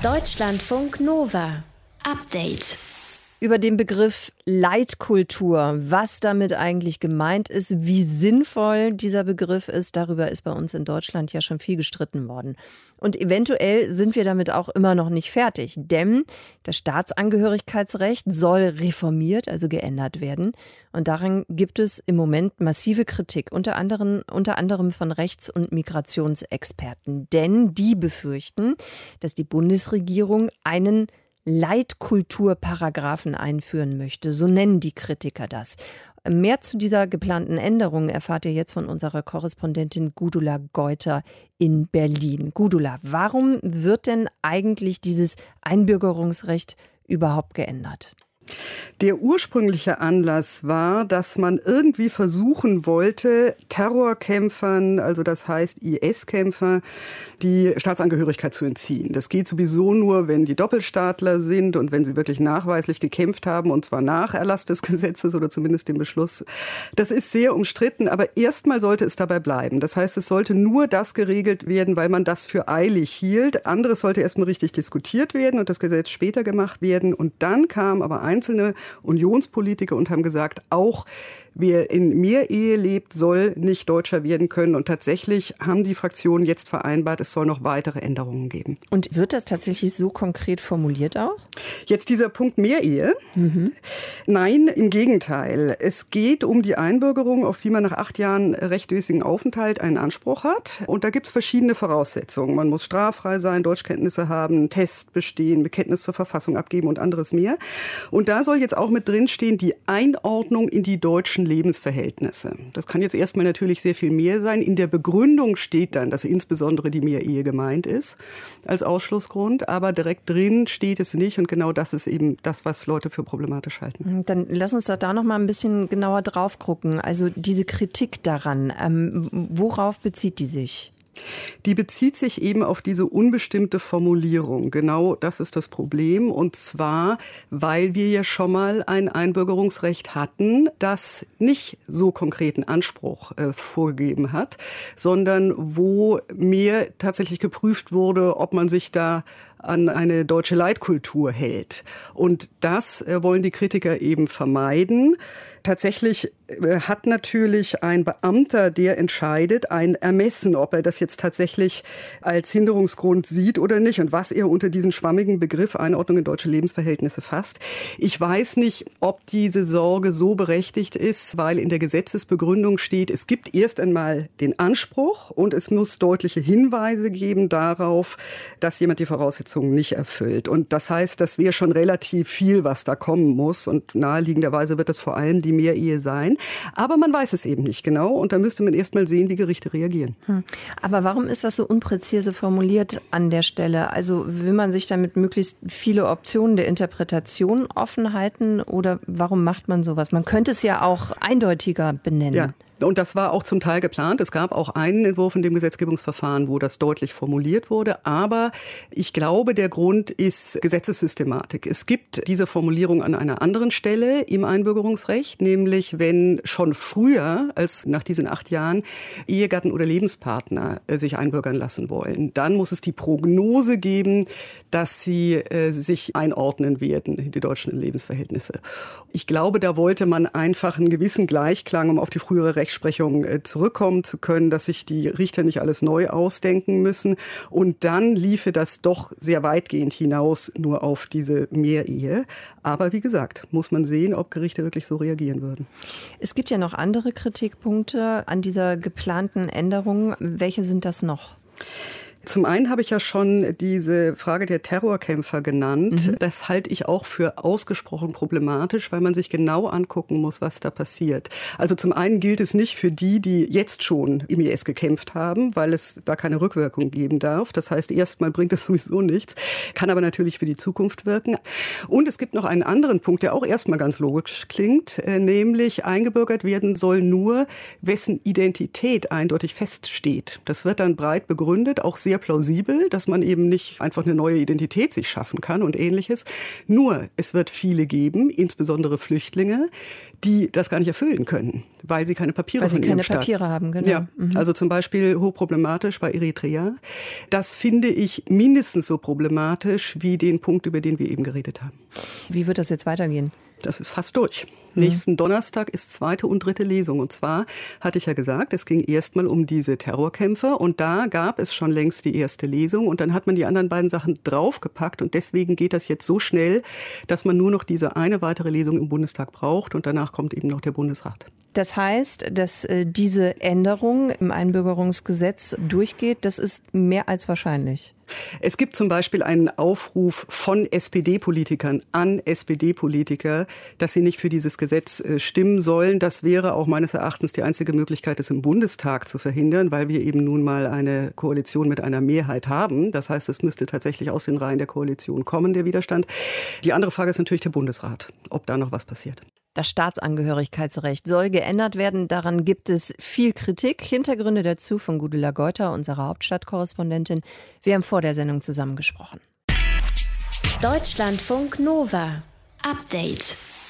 Deutschlandfunk Nova. Update. Über den Begriff Leitkultur, was damit eigentlich gemeint ist, wie sinnvoll dieser Begriff ist, darüber ist bei uns in Deutschland ja schon viel gestritten worden. Und eventuell sind wir damit auch immer noch nicht fertig, denn das Staatsangehörigkeitsrecht soll reformiert, also geändert werden. Und daran gibt es im Moment massive Kritik, unter anderem von Rechts- und Migrationsexperten. Denn die befürchten, dass die Bundesregierung einen Leitkulturparagraphen einführen möchte. So nennen die Kritiker das. Mehr zu dieser geplanten Änderung erfahrt ihr jetzt von unserer Korrespondentin Gudula Geuter in Berlin. Gudula, warum wird denn eigentlich dieses Einbürgerungsrecht überhaupt geändert? Der ursprüngliche Anlass war, dass man irgendwie versuchen wollte, Terrorkämpfern, also das heißt IS-Kämpfer, die Staatsangehörigkeit zu entziehen. Das geht sowieso nur, wenn die Doppelstaatler sind und wenn sie wirklich nachweislich gekämpft haben, und zwar nach Erlass des Gesetzes oder zumindest dem Beschluss. Das ist sehr umstritten, aber erstmal sollte es dabei bleiben. Das heißt, es sollte nur das geregelt werden, weil man das für eilig hielt. Anderes sollte erstmal richtig diskutiert werden und das Gesetz später gemacht werden. Und dann kamen aber einzelne Unionspolitiker und haben gesagt, auch wer in Mehrehe lebt, soll nicht Deutscher werden können. Und tatsächlich haben die Fraktionen jetzt vereinbart, es soll noch weitere Änderungen geben. Und wird das tatsächlich so konkret formuliert auch? Jetzt dieser Punkt Mehrehe? Nein, im Gegenteil. Es geht um die Einbürgerung, auf die man nach 8 Jahren rechtmäßigen Aufenthalt einen Anspruch hat. Und da gibt es verschiedene Voraussetzungen. Man muss straffrei sein, Deutschkenntnisse haben, einen Test bestehen, Bekenntnis zur Verfassung abgeben und anderes mehr. Und da soll jetzt auch mit drinstehen die Einordnung in die deutschen Lebensverhältnisse. Das kann jetzt erstmal natürlich sehr viel mehr sein. In der Begründung steht dann, dass insbesondere die Mehrehe gemeint ist als Ausschlussgrund, aber direkt drin steht es nicht und genau das ist eben das, was Leute für problematisch halten. Dann lass uns doch da noch mal ein bisschen genauer drauf gucken. Also diese Kritik daran, worauf bezieht die sich? Die bezieht sich eben auf diese unbestimmte Formulierung. Genau das ist das Problem. Und zwar, weil wir ja schon mal ein Einbürgerungsrecht hatten, das nicht so konkreten Anspruch vorgegeben hat, sondern wo mehr tatsächlich geprüft wurde, ob man sich da an eine deutsche Leitkultur hält. Und das wollen die Kritiker eben vermeiden. Tatsächlich hat natürlich ein Beamter, der entscheidet, ein Ermessen, ob er das jetzt tatsächlich als Hinderungsgrund sieht oder nicht und was er unter diesen schwammigen Begriff Einordnung in deutsche Lebensverhältnisse fasst. Ich weiß nicht, ob diese Sorge so berechtigt ist, weil in der Gesetzesbegründung steht, es gibt erst einmal den Anspruch und es muss deutliche Hinweise geben darauf, dass jemand die Voraussetzungen nicht erfüllt. Und das heißt, das wäre schon relativ viel, was da kommen muss. Und naheliegenderweise wird das vor allem die Mehrehe sein. Aber man weiß es eben nicht genau. Und da müsste man erst mal sehen, wie Gerichte reagieren. Aber warum ist das so unpräzise formuliert an der Stelle? Also will man sich damit möglichst viele Optionen der Interpretation offen halten? Oder warum macht man sowas? Man könnte es ja auch eindeutiger benennen. Ja. Und das war auch zum Teil geplant. Es gab auch einen Entwurf in dem Gesetzgebungsverfahren, wo das deutlich formuliert wurde. Aber ich glaube, der Grund ist Gesetzessystematik. Es gibt diese Formulierung an einer anderen Stelle im Einbürgerungsrecht, nämlich wenn schon früher als nach diesen 8 Jahren Ehegatten oder Lebenspartner sich einbürgern lassen wollen. Dann muss es die Prognose geben, dass sie sich einordnen werden in die deutschen Lebensverhältnisse. Ich glaube, da wollte man einfach einen gewissen Gleichklang, um auf die frühere Rechtsprechung zurückkommen zu können, dass sich die Richter nicht alles neu ausdenken müssen. Und dann liefe das doch sehr weitgehend hinaus nur auf diese Mehrehe. Aber wie gesagt, muss man sehen, ob Gerichte wirklich so reagieren würden. Es gibt ja noch andere Kritikpunkte an dieser geplanten Änderung. Welche sind das noch? Zum einen habe ich ja schon diese Frage der Terrorkämpfer genannt. Das halte ich auch für ausgesprochen problematisch, weil man sich genau angucken muss, was da passiert. Also zum einen gilt es nicht für die, die jetzt schon im IS gekämpft haben, weil es da keine Rückwirkung geben darf. Das heißt, erstmal bringt es sowieso nichts, kann aber natürlich für die Zukunft wirken. Und es gibt noch einen anderen Punkt, der auch erstmal ganz logisch klingt, nämlich eingebürgert werden soll nur, wessen Identität eindeutig feststeht. Das wird dann breit begründet, auch sehr sehr plausibel, dass man eben nicht einfach eine neue Identität sich schaffen kann und Ähnliches. Nur, es wird viele geben, insbesondere Flüchtlinge, die das gar nicht erfüllen können, weil sie keine Papiere von ihrem Staat haben, genau. Ja, also zum Beispiel hochproblematisch bei Eritrea. Das finde ich mindestens so problematisch wie den Punkt, über den wir eben geredet haben. Wie wird das jetzt weitergehen? Das ist fast durch. Nächsten Donnerstag ist 2. und 3. Lesung. Und zwar hatte ich ja gesagt, es ging erstmal um diese Terrorkämpfer. Und da gab es schon längst die erste Lesung. Und dann hat man die anderen beiden Sachen draufgepackt. Und deswegen geht das jetzt so schnell, dass man nur noch diese eine weitere Lesung im Bundestag braucht. Und danach kommt eben noch der Bundesrat. Das heißt, dass diese Änderung im Einbürgerungsgesetz durchgeht, das ist mehr als wahrscheinlich. Es gibt zum Beispiel einen Aufruf von SPD-Politikern an SPD-Politiker, dass sie nicht für dieses Gesetz stimmen sollen. Das wäre auch meines Erachtens die einzige Möglichkeit, es im Bundestag zu verhindern, weil wir eben nun mal eine Koalition mit einer Mehrheit haben. Das heißt, es müsste tatsächlich aus den Reihen der Koalition kommen, der Widerstand. Die andere Frage ist natürlich der Bundesrat, ob da noch was passiert. Das Staatsangehörigkeitsrecht soll geändert werden. Daran gibt es viel Kritik. Hintergründe dazu von Gudula Geuter, unserer Hauptstadtkorrespondentin. Wir haben vor der Sendung zusammengesprochen. Deutschlandfunk Nova. Update.